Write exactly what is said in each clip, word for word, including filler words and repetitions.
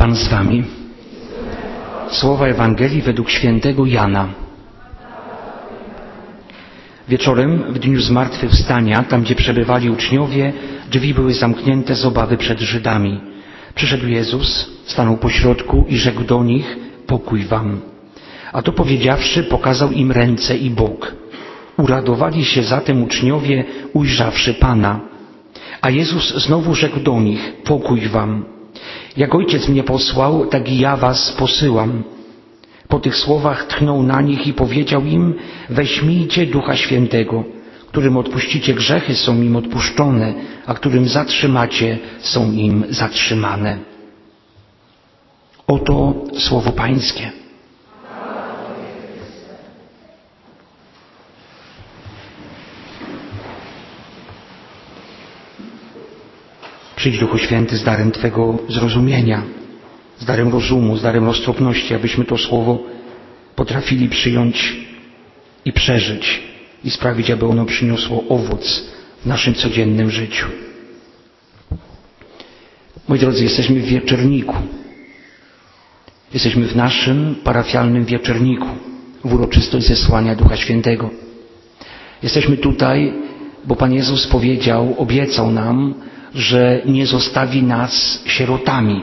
Pan z wami. Słowa Ewangelii według świętego Jana. Wieczorem, w dniu zmartwychwstania, tam gdzie przebywali uczniowie, drzwi były zamknięte z obawy przed Żydami. Przyszedł Jezus, stanął pośrodku i rzekł do nich: pokój wam. A to powiedziawszy, pokazał im ręce i bok. Uradowali się zatem uczniowie, ujrzawszy Pana. A Jezus znowu rzekł do nich: pokój wam. Jak Ojciec mnie posłał, tak i ja was posyłam. Po tych słowach tchnął na nich i powiedział im: weźmijcie Ducha Świętego. Którym odpuścicie grzechy, są im odpuszczone, a którym zatrzymacie, są im zatrzymane. Oto słowo Pańskie. Przyjdź, Duchu Święty, z darem Twego zrozumienia, z darem rozumu, z darem roztropności, abyśmy to słowo potrafili przyjąć i przeżyć i sprawić, aby ono przyniosło owoc w naszym codziennym życiu. Moi drodzy, jesteśmy w wieczerniku. Jesteśmy w naszym parafialnym wieczerniku, w uroczystość zesłania Ducha Świętego. Jesteśmy tutaj, bo Pan Jezus powiedział, obiecał nam, że nie zostawi nas sierotami.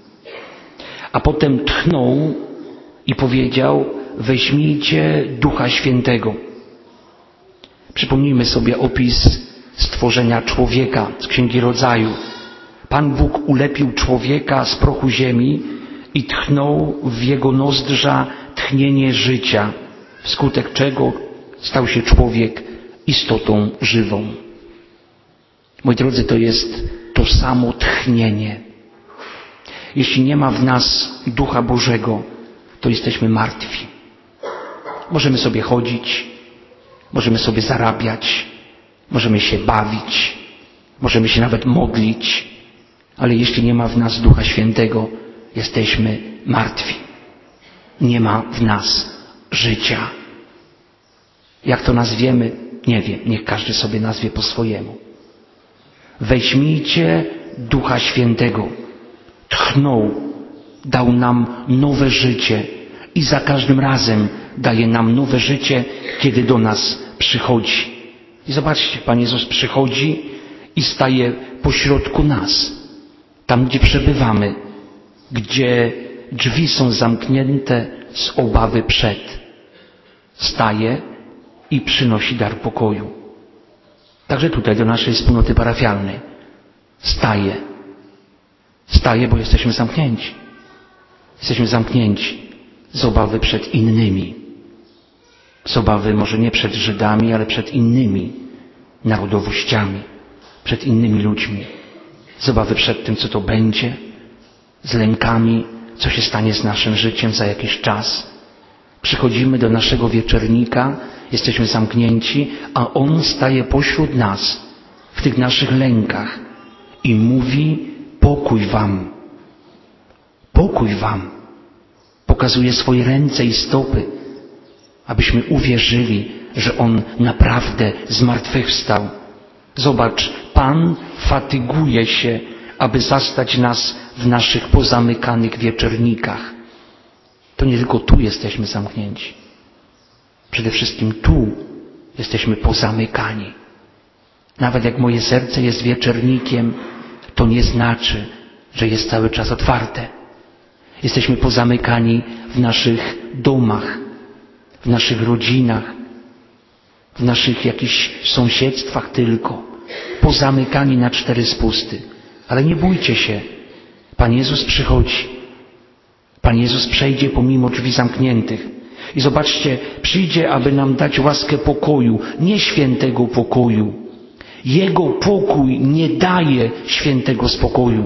A potem tchnął i powiedział: weźmijcie Ducha Świętego. Przypomnijmy sobie opis stworzenia człowieka z Księgi Rodzaju. Pan Bóg ulepił człowieka z prochu ziemi i tchnął w jego nozdrza tchnienie życia, wskutek czego stał się człowiek istotą żywą. Moi drodzy, to jest to samo tchnienie. Jeśli nie ma w nas Ducha Bożego, to jesteśmy martwi. Możemy sobie chodzić, możemy sobie zarabiać, możemy się bawić, możemy się nawet modlić, ale jeśli nie ma w nas Ducha Świętego, jesteśmy martwi. Nie ma w nas życia. Jak to nazwiemy? Nie wiem, niech każdy sobie nazwie po swojemu. Weźmijcie Ducha Świętego. Tchnął, dał nam nowe życie i za każdym razem daje nam nowe życie, kiedy do nas przychodzi. I zobaczcie, Pan Jezus przychodzi i staje pośrodku nas, tam gdzie przebywamy, gdzie drzwi są zamknięte z obawy przed. Staje i przynosi dar pokoju. Także tutaj do naszej wspólnoty parafialnej. Staje. Staje, bo jesteśmy zamknięci. Jesteśmy zamknięci z obawy przed innymi. Z obawy może nie przed Żydami, ale przed innymi narodowościami, przed innymi ludźmi. Z obawy przed tym, co to będzie, z lękami, co się stanie z naszym życiem za jakiś czas. Przychodzimy do naszego wieczernika, jesteśmy zamknięci, a On staje pośród nas w tych naszych lękach i mówi: pokój wam. Pokój wam. Pokazuje swoje ręce i stopy, abyśmy uwierzyli, że On naprawdę zmartwychwstał. Zobacz, Pan fatyguje się, aby zastać nas w naszych pozamykanych wieczernikach. To nie tylko tu jesteśmy zamknięci. Przede wszystkim tu jesteśmy pozamykani. Nawet jak moje serce jest wieczernikiem, to nie znaczy, że jest cały czas otwarte. Jesteśmy pozamykani w naszych domach, w naszych rodzinach, w naszych jakichś sąsiedztwach tylko. Pozamykani na cztery spusty. Ale nie bójcie się. Pan Jezus przychodzi. Pan Jezus przejdzie pomimo drzwi zamkniętych. I zobaczcie, przyjdzie, aby nam dać łaskę pokoju, nie świętego pokoju. Jego pokój nie daje świętego spokoju.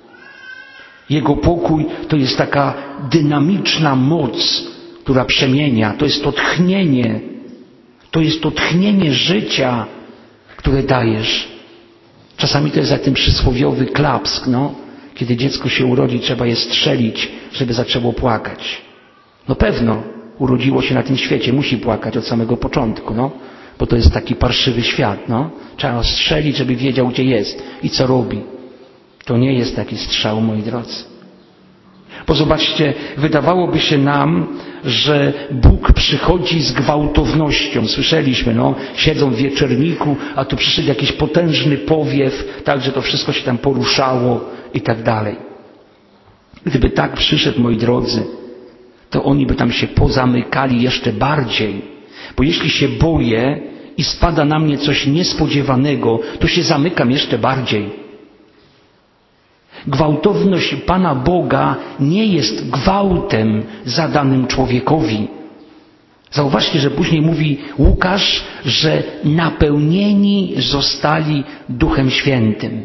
Jego pokój to jest taka dynamiczna moc, która przemienia. To jest to tchnienie. To jest to tchnienie życia, które dajesz. Czasami to jest jak ten przysłowiowy klapsk, no. Kiedy dziecko się urodzi, trzeba je strzelić, żeby zaczęło płakać. No pewno, urodziło się na tym świecie, musi płakać od samego początku, no. Bo to jest taki parszywy świat, no. Trzeba go strzelić, żeby wiedział, gdzie jest i co robi. To nie jest taki strzał, moi drodzy. Bo zobaczcie, wydawałoby się nam, że Bóg przychodzi z gwałtownością. Słyszeliśmy, no, siedzą w wieczorniku, a tu przyszedł jakiś potężny powiew, tak, że to wszystko się tam poruszało i tak dalej. Gdyby tak przyszedł, moi drodzy, to oni by tam się pozamykali jeszcze bardziej. Bo jeśli się boję i spada na mnie coś niespodziewanego, to się zamykam jeszcze bardziej. Gwałtowność Pana Boga nie jest gwałtem zadanym człowiekowi. Zauważcie, że później mówi Łukasz, że napełnieni zostali Duchem Świętym.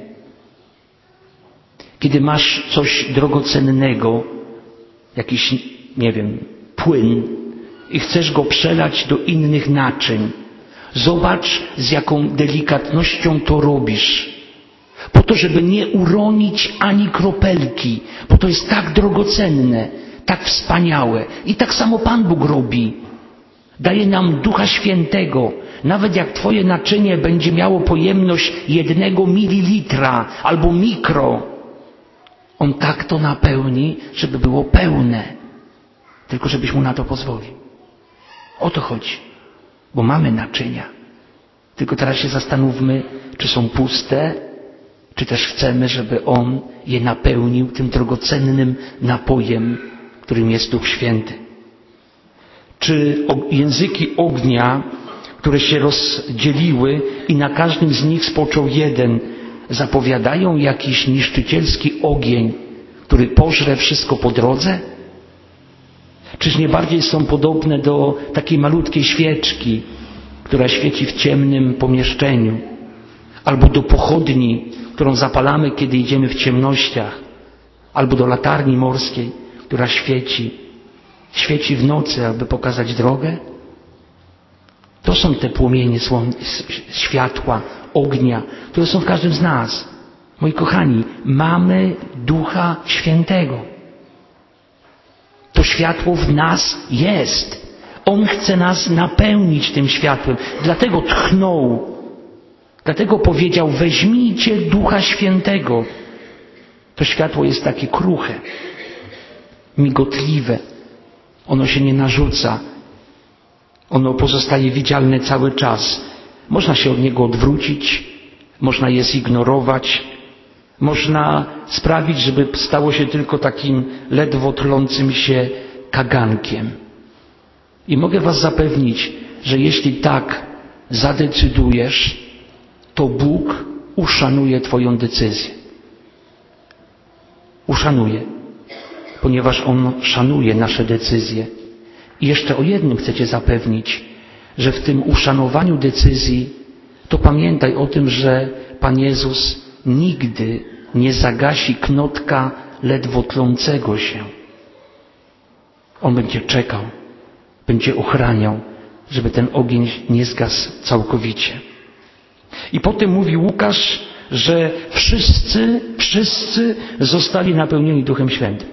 Kiedy masz coś drogocennego, jakiś, nie wiem, płyn i chcesz go przelać do innych naczyń, zobacz, z jaką delikatnością to robisz. Po to, żeby nie uronić ani kropelki, bo to jest tak drogocenne, tak wspaniałe. I tak samo Pan Bóg robi. Daje nam Ducha Świętego. Nawet jak Twoje naczynie będzie miało pojemność jednego mililitra albo mikro, On tak to napełni, żeby było pełne. Tylko żebyś Mu na to pozwolił. O to chodzi. Bo mamy naczynia. Tylko teraz się zastanówmy, czy są puste, czy też chcemy, żeby On je napełnił tym drogocennym napojem, którym jest Duch Święty. Czy języki ognia, które się rozdzieliły i na każdym z nich spoczął jeden, zapowiadają jakiś niszczycielski ogień, który pożre wszystko po drodze? Czyż nie bardziej są podobne do takiej malutkiej świeczki, która świeci w ciemnym pomieszczeniu, albo do pochodni, którą zapalamy, kiedy idziemy w ciemnościach, albo do latarni morskiej, która świeci, świeci w nocy, aby pokazać drogę? To są te płomienie słon- światła, ognia, które są w każdym z nas. Moi kochani, mamy Ducha Świętego. To światło w nas jest. On chce nas napełnić tym światłem. Dlatego tchnął. Dlatego powiedział, weźmijcie Ducha Świętego. To światło jest takie kruche, migotliwe. Ono się nie narzuca. Ono pozostaje widzialne cały czas. Można się od niego odwrócić, można je zignorować, można sprawić, żeby stało się tylko takim ledwo tlącym się kagankiem. I mogę was zapewnić, że jeśli tak zadecydujesz, to Bóg uszanuje twoją decyzję. Uszanuje, ponieważ On szanuje nasze decyzje. I jeszcze o jednym chcę cię zapewnić, że w tym uszanowaniu decyzji, to pamiętaj o tym, że Pan Jezus nigdy nie zagasi knotka ledwo tlącego się. On będzie czekał, będzie ochraniał, żeby ten ogień nie zgasł całkowicie. I potem mówi Łukasz, że wszyscy, wszyscy zostali napełnieni Duchem Świętym.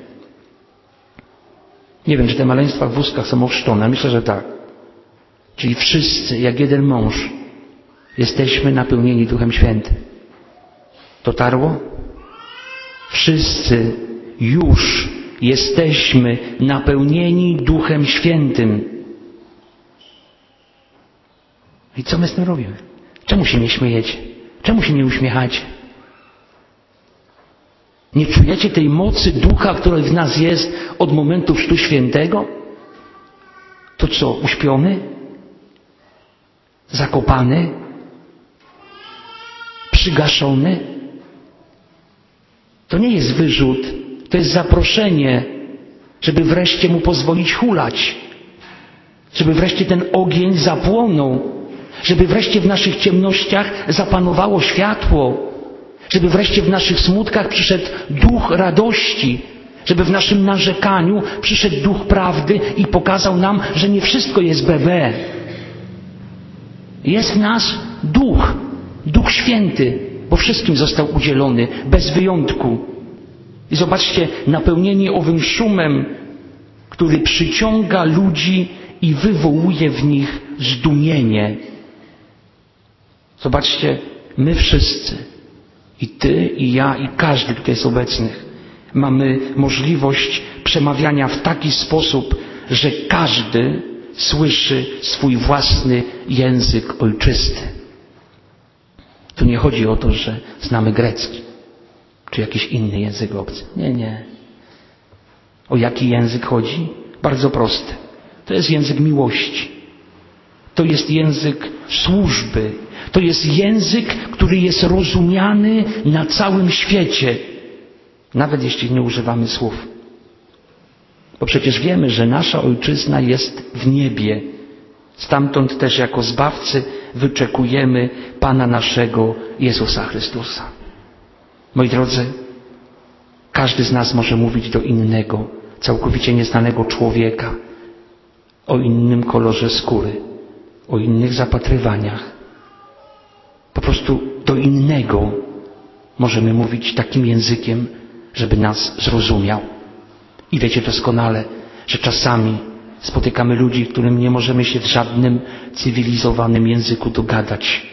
Nie wiem, czy te maleństwa w wózkach są ochrzczone. Myślę, że tak. Czyli wszyscy, jak jeden mąż, jesteśmy napełnieni Duchem Świętym. Dotarło? Wszyscy już jesteśmy napełnieni Duchem Świętym. I co my z tym robimy? Czemu się nie śmiejecie? Czemu się nie uśmiechacie? Nie czujecie tej mocy Ducha, który w nas jest od momentu Chrztu Świętego? To co, uśpiony? Zakopany? Przygaszony? To nie jest wyrzut, to jest zaproszenie, żeby wreszcie Mu pozwolić hulać. Żeby wreszcie ten ogień zapłonął. Żeby wreszcie w naszych ciemnościach zapanowało światło. Żeby wreszcie w naszych smutkach przyszedł duch radości. Żeby w naszym narzekaniu przyszedł duch prawdy i pokazał nam, że nie wszystko jest bebe. Jest w nas duch, Duch Święty, bo wszystkim został udzielony, bez wyjątku. I zobaczcie, napełnieni owym szumem, który przyciąga ludzi i wywołuje w nich zdumienie. Zobaczcie, my wszyscy, i ty, i ja, i każdy tutaj z obecnych, mamy możliwość przemawiania w taki sposób, że każdy słyszy swój własny język ojczysty. Tu nie chodzi o to, że znamy grecki, czy jakiś inny język obcy. Nie, nie. O jaki język chodzi? Bardzo prosty. To jest język miłości. To jest język służby. To jest język, który jest rozumiany na całym świecie. Nawet jeśli nie używamy słów. Bo przecież wiemy, że nasza ojczyzna jest w niebie. Stamtąd też jako zbawcy wyczekujemy Pana naszego Jezusa Chrystusa. Moi drodzy, każdy z nas może mówić do innego, całkowicie nieznanego człowieka, o innym kolorze skóry, o innych zapatrywaniach. Po prostu do innego możemy mówić takim językiem, żeby nas zrozumiał. I wiecie doskonale, że czasami spotykamy ludzi, którym nie możemy się w żadnym cywilizowanym języku dogadać.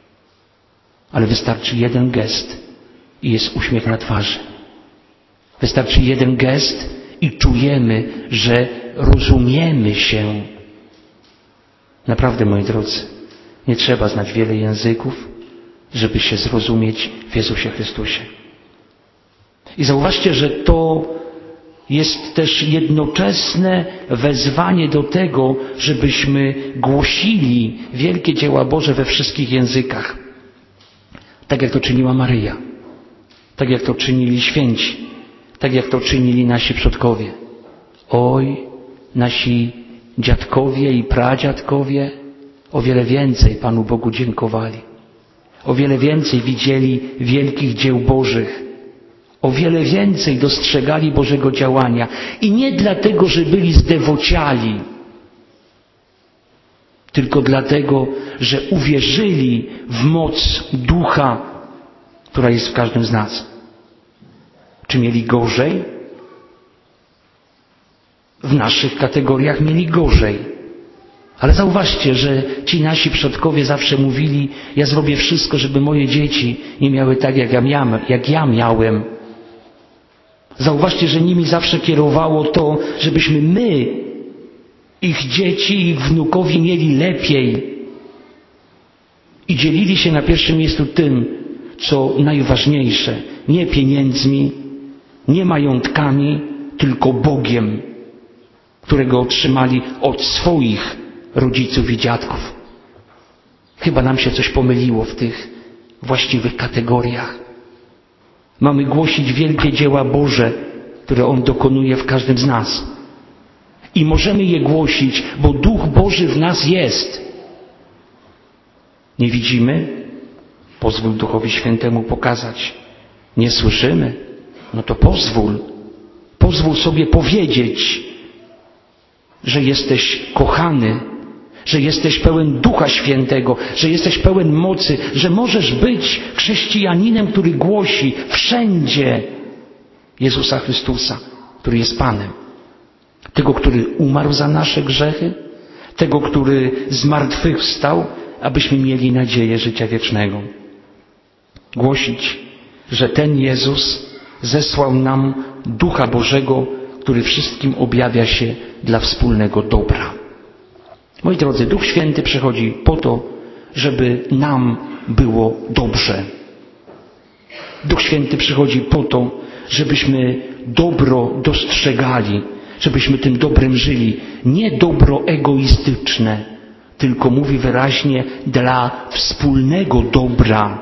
Ale wystarczy jeden gest i jest uśmiech na twarzy. Wystarczy jeden gest i czujemy, że rozumiemy się. Naprawdę, moi drodzy, nie trzeba znać wiele języków, żeby się zrozumieć w Jezusie Chrystusie. I zauważcie, że to jest też jednoczesne wezwanie do tego, żebyśmy głosili wielkie dzieła Boże we wszystkich językach. Tak jak to czyniła Maryja. Tak jak to czynili święci. Tak jak to czynili nasi przodkowie. Oj, nasi dziadkowie i pradziadkowie o wiele więcej Panu Bogu dziękowali. O wiele więcej widzieli wielkich dzieł Bożych. O wiele więcej dostrzegali Bożego działania. I nie dlatego, że byli zdewociali, tylko dlatego, że uwierzyli w moc Ducha, która jest w każdym z nas. Czy mieli gorzej? W naszych kategoriach mieli gorzej. Ale zauważcie, że ci nasi przodkowie zawsze mówili: ja zrobię wszystko, żeby moje dzieci nie miały tak, jak ja miałem. Jak ja miałem. Zauważcie, że nimi zawsze kierowało to, żebyśmy my, ich dzieci, ich wnukowi mieli lepiej. I dzielili się na pierwszym miejscu tym, co najważniejsze. Nie pieniędzmi, nie majątkami, tylko Bogiem, którego otrzymali od swoich rodziców i dziadków. Chyba nam się coś pomyliło w tych właściwych kategoriach. Mamy głosić wielkie dzieła Boże, które On dokonuje w każdym z nas. I możemy je głosić, bo Duch Boży w nas jest. Nie widzimy? Pozwól Duchowi Świętemu pokazać. Nie słyszymy? No to pozwól. Pozwól sobie powiedzieć, że jesteś kochany, że jesteś pełen Ducha Świętego, że jesteś pełen mocy, że możesz być chrześcijaninem, który głosi wszędzie Jezusa Chrystusa, który jest Panem. Tego, który umarł za nasze grzechy, tego, który zmartwychwstał, abyśmy mieli nadzieję życia wiecznego. Głosić, że ten Jezus zesłał nam Ducha Bożego, który wszystkim objawia się dla wspólnego dobra. Moi drodzy, Duch Święty przychodzi po to, żeby nam było dobrze. Duch Święty przychodzi po to, żebyśmy dobro dostrzegali, żebyśmy tym dobrem żyli. Nie dobro egoistyczne, tylko mówi wyraźnie dla wspólnego dobra.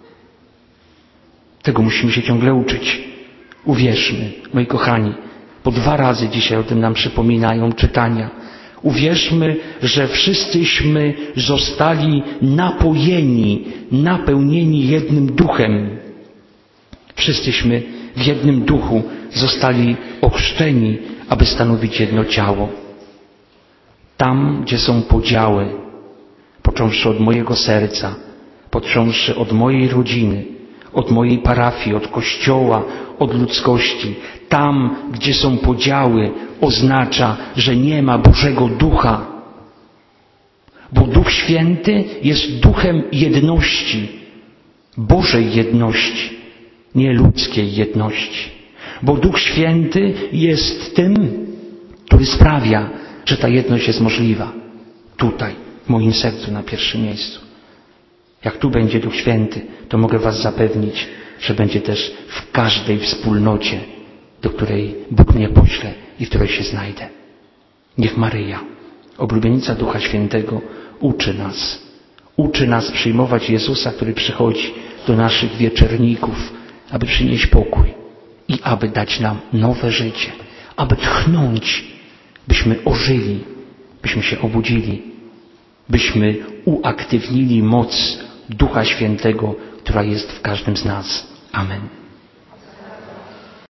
Tego musimy się ciągle uczyć. Uwierzmy, moi kochani, po dwa razy dzisiaj o tym nam przypominają czytania. Uwierzmy, że wszyscyśmy zostali napojeni, napełnieni jednym duchem. Wszyscyśmy w jednym duchu zostali ochrzczeni, aby stanowić jedno ciało. Tam, gdzie są podziały, począwszy od mojego serca, począwszy od mojej rodziny, od mojej parafii, od kościoła, od ludzkości. Tam, gdzie są podziały, oznacza, że nie ma Bożego Ducha. Bo Duch Święty jest duchem jedności, Bożej jedności, nie ludzkiej jedności. Bo Duch Święty jest tym, który sprawia, że ta jedność jest możliwa. Tutaj, w moim sercu na pierwszym miejscu. Jak tu będzie Duch Święty, to mogę was zapewnić, że będzie też w każdej wspólnocie, do której Bóg mnie pośle i w której się znajdę. Niech Maryja, oblubienica Ducha Świętego, uczy nas. Uczy nas przyjmować Jezusa, który przychodzi do naszych wieczerników, aby przynieść pokój i aby dać nam nowe życie, aby tchnąć, byśmy ożyli, byśmy się obudzili, byśmy uaktywnili moc Ducha Świętego, która jest w każdym z nas. Amen.